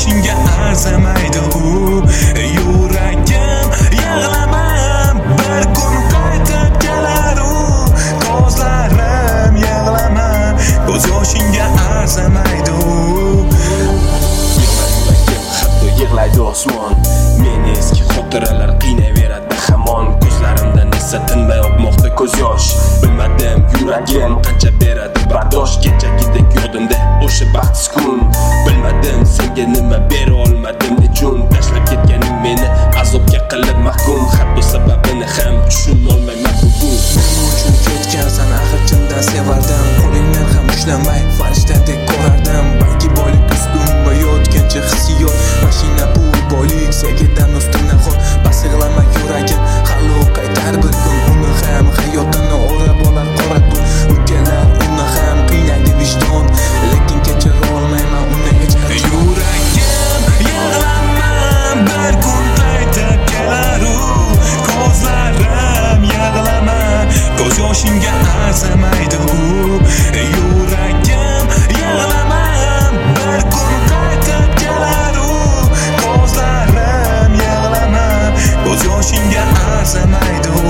yoshingga arzimaydi u. Yuragim yig'lama, bir kun qaytib kelar u. Ko'zlarim yig'lama, ko'z yoshingga arzimaydi u. Hatto yig'laydi osmon, meni eski xotiralar qiynayveradi hamon. Ko'zlarimdan esa tinmay oqmoqda ko'z yosh. Bilmadim yuragim qancha beradi bardosh. Kechagidek yodimda o'sha baxtsiz kun. Bilmadim senga nima bera olmadim, nechun tashlab ketganing meni azobga qilib mahkum. Hatto sababini ham tushunolmayman bugun. Nima uchun ketgansan, axir chindan sevardim. Qo'lingdan ham ushlamay farishtadek ko'rardim. Balki boylik ustun va yotgancha hissiyot. Mashina pul boylik sevgidan ustundan xor. Bas yig'lama yuragim, hali qaytar bir kun. Uni ham hayotini o'rab olar qora tun. Kelar uni ham qiynaydi vijdon, lekin kechira olmayman uni hech qachon. Yuragim yig'lama, bir kun qaytib kelar u. Ko'zlarim yig'lama, ko'z yoshingga arzimaydi u. Yuragim yig'lama, bir kun qaytib kelar u. Ko'zlarim yig'lama, ko'z yoshingga arzimaydi u.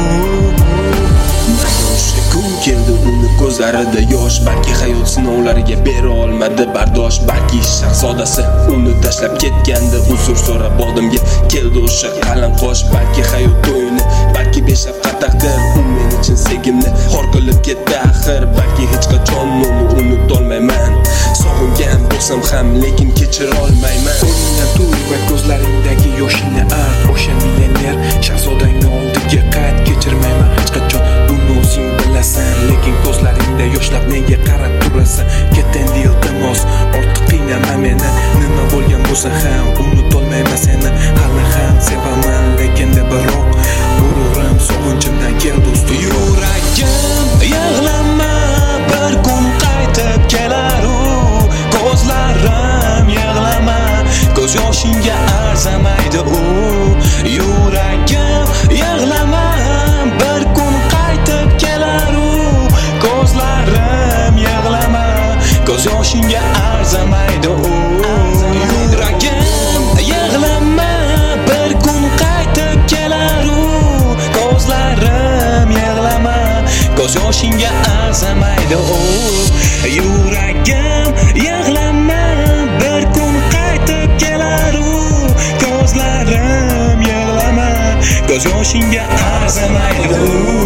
Keldi uni ko'zlarida yosh, balki hayot sinovlariga bera olmadi bardosh. Balki shahzodasi uni tashlab ketgandi, uzr so'rab oldimga keldi o'sha qalin qosh. Balki hayot o'yini, balki beshafqat taqdir u men uchun sevgimni xor qilib ketdi axir. Balki hech qachon uni unutolmayman, sog'ingan bo'lsam ham lekin kechira olmayman. O'rningdan tur va ko'zlaringdagi yoshingni art. O'sha millioner shahzodangni oldiga qayt, kechirmayman hech qachon buni o'zing bilasan. Lekin ko'zlaringda yoshlar menga qarab turasan. Ket endi iltimos, ortiq qiynama meni. Nima bo'lgan bo'lsa ham unutolmayman seni. Hali ham sevaman, lekin biroq g'ururim sog'inchimdan keldi ustun. Yuragim yig'lama, bir kun qaytib kelar u. Ko'zlarim yig'lama, ko'z yoshingga arzimaydi u. Yuragim yig'lama, bir kun qaytib kelar u. Ko'zlarim yig'lama, ko'z yoshingga arzimaydi u. Yuragim yig'lama, bir kun qaytib kelar u. Ko'zlarim yig'lama, ko'z yoshingga arzimaydi u. Yuragim yig'lama, bir kun qaytib kelar u. Ko'zlarim yig'lama, ko'z yoshingga arzimaydi u.